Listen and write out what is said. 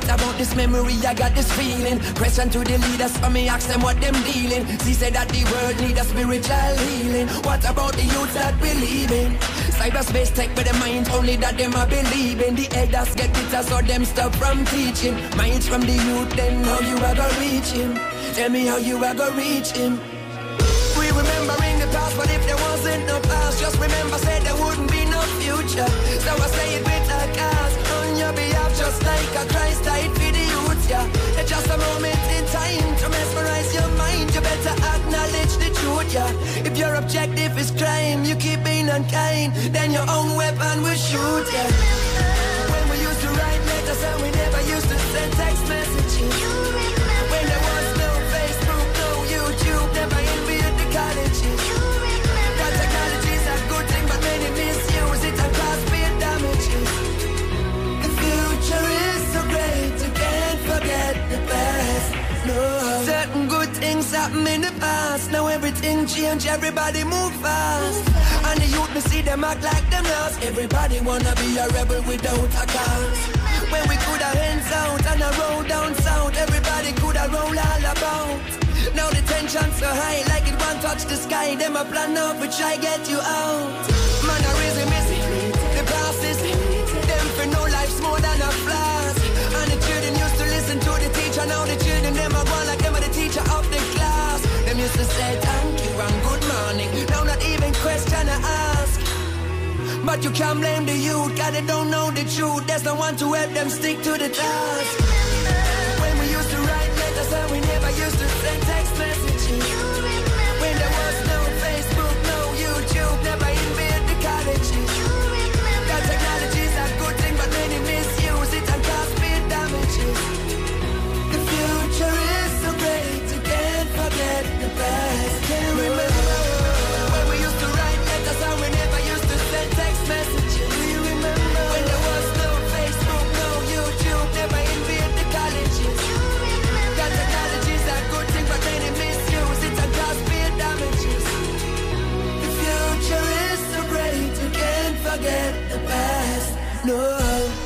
What about this memory? I got this feeling. Question to the leaders for me, ask them what them dealing. She said that the world need a spiritual healing. What about the youth that believe in cyberspace tech with the mind only that them are believing? The elders get bitter so them stop from teaching. Minds from the youth, then how you are gonna reach him? Tell me how you are gonna reach him. We remembering the past, but if there wasn't no past, just remember, said there wouldn't be no future. So I say it with a cause on your behalf, just like a Christ died for the youth, yeah. It's just a moment in time to mesmerize your mind. You better acknowledge the truth, yeah. If your objective is crime, you keep being unkind, then your own weapon will shoot, yeah. When we used to write letters and we never used to send text messages. When there was no Facebook, no YouTube, never envied the colleges. That technology's a good thing, but many misuse it and cause big damages. The future is so great, you can't forget the past. No. Certain good things happen in the past. Now everything change, everybody move fast. And the youth, me see them act like them lost. Everybody wanna be a rebel without a cause. When we could have hands out and a roll down south, everybody could have roll all about. Now the tension's so high, like it won't touch the sky. Them a plan now, we try get you out. Mannerism is the past is them for no life's more than a flash. And the children used to listen to the teacher. Now the children, them are going like them are the teacher of the class. Them used to say thank you and good morning. Now not even question or ask. But you can't blame the youth, cause they don't know the truth. There's no one to help them stick to the task. When we used to write letters and we never used to send text messages. When there was no Facebook, no YouTube, never invade the colleges. That technology's a good thing, but many misuse it and cause big damages. The future is so great, you can't forget the past. Can't remember when we used to write letters and we never used to send text messages. Do you remember when there was no Facebook, no YouTube, never invade the colleges? That technology's a good thing, but many misuse it and cause big damages. The future is so great, you can't forget the past. No.